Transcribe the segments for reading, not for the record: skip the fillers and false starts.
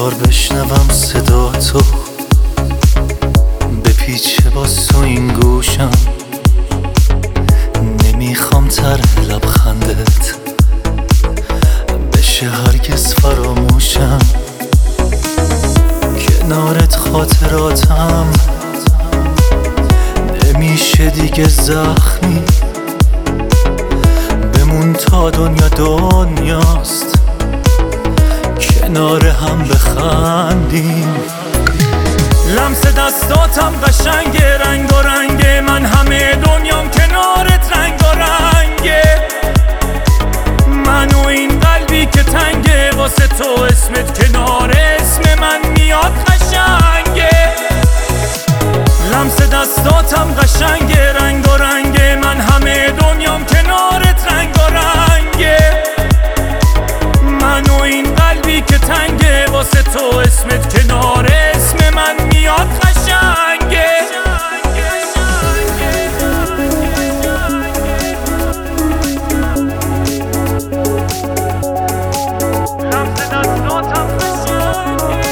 بذار بشنوم صدا تو، بپیچه با تو این گوشم. نمیخوام طرح لبخندت بشه هرگز فراموشم. کنارت خاطراتم نمیشه دیگه زخمی. بمون تا دنیا دنیاست، کنار هم بخندیم. لمس دستاتم قشنگه، رنگ و رنگه، من همه دنیام کنارت رنگ و رنگه. من و این قلبی که تنگه، واسه تو اسمت کنار اسم من میاد قشنگه. لمس دستاتم قشنگه، رنگ و رنگه، من همه دنیام کنارت رنگ و رنگه. من و این قلبی که تنگه، واسه تو اسمت کنار اسم من میاد قشنگه. لمس دستاتم قشنگه.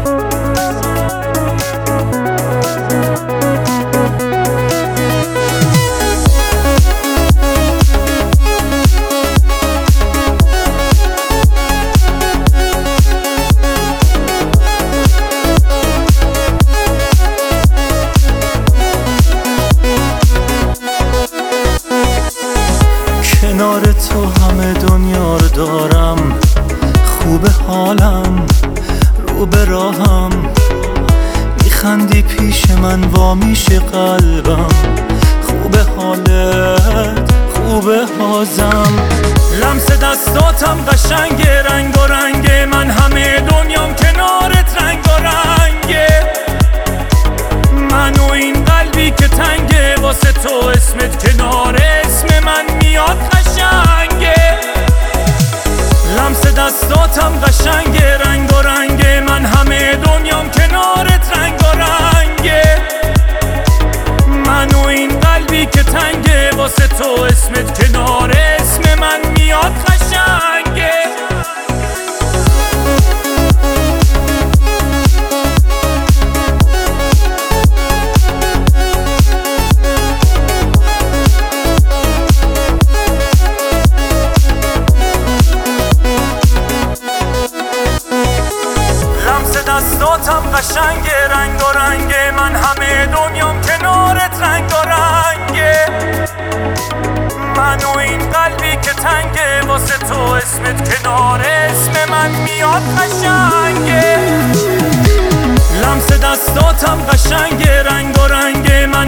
کنار تو همه دنیا رو دارم، خوب حالم رو به راهم. میخندی پیش من وا میشه قلبم، خوب حالت خوب حازم. لمس دستاتم قشنگه، رنگ و رنگه، من همه دنیام کنارت رنگ و رنگه. من و این قلبی که تنگه، واسه تو اسمت کنار اسم من میاد قشنگه. لمس دستاتم قشنگه، رنگ و رنگه، من همه دنیام کنارت رنگ و رنگه. من و این قلبی که تنگه، واسه تو اسمت کنار اسم من میاد قشنگه. دستاتم قشنگه، رنگ و رنگه، من همه دنیام کنارت رنگ و رنگه. من و این قلبی که تنگه، واسه تو اسمت کنار اسم من میاد قشنگه. لمس دستاتم قشنگه، رنگ و رنگه، من